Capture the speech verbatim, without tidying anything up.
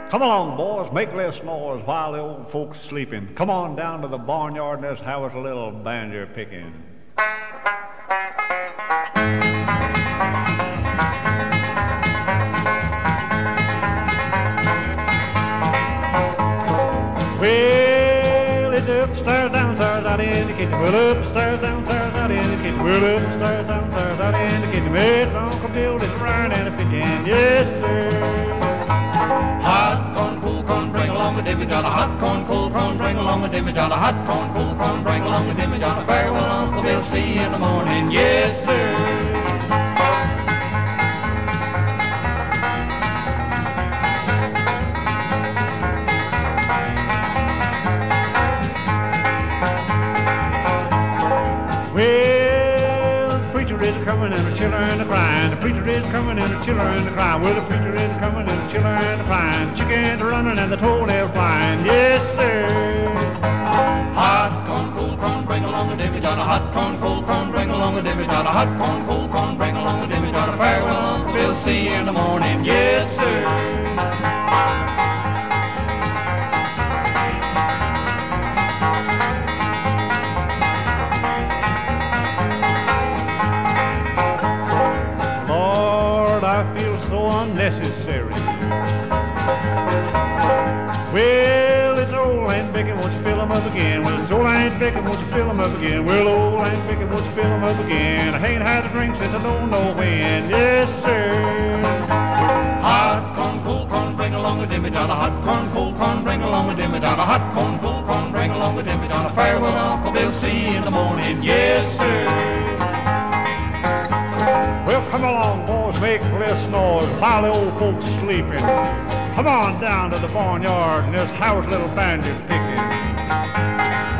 Come along, boys, make less noise while the old folks sleeping. Come on down to the barnyard and let's have us a little banjo picking. Well, it's upstairs, downstairs, out in the kitchen. Well, upstairs, downstairs, out in the kitchen. Well, upstairs, downstairs, out in the kitchen. It's Uncle Bill is frying and a pitching. Yes, sir. Hot corn, cool corn, bring along a dimmy john. Hot corn, cool corn, bring along a dimmy john. Hot corn, cool corn, bring along a dimmy john. Farewell, Uncle Bill, see you in the morning. Yes, sir. Well, the preacher is coming and the children are crying. The preacher is coming and the children are crying. Well, the preacher is coming and the children are crying. Chickens are running and the toenails flying. Yes, sir. Hot corn, cool corn, bring along a dimmy john. Hot corn, cool corn, bring along a dimmy john. Hot corn, cool corn, bring along a dimmy john. Farewell, Uncle Bill, see you in the morning. Yes, sir. I feel so unnecessary. Well, it's old Aunt Becky, won't you fill 'em up again? Well, it's old Aunt Becky, won't you fill 'em up again? Well, old Aunt Becky, won't you fill 'em up again? I ain't had a drink since I don't know when. Yes, sir. Hot corn, cool corn, bring along a dimmy john. Hot corn, cool corn, bring along a dimmy john. Hot corn, cool corn, bring along a dimmy john. Farewell, Uncle Bill, see you in the morning. Yes, sir. Well, come along, boys, make less noise while the old folks sleeping. Come on down to the barnyard and let's have a little banjo picking.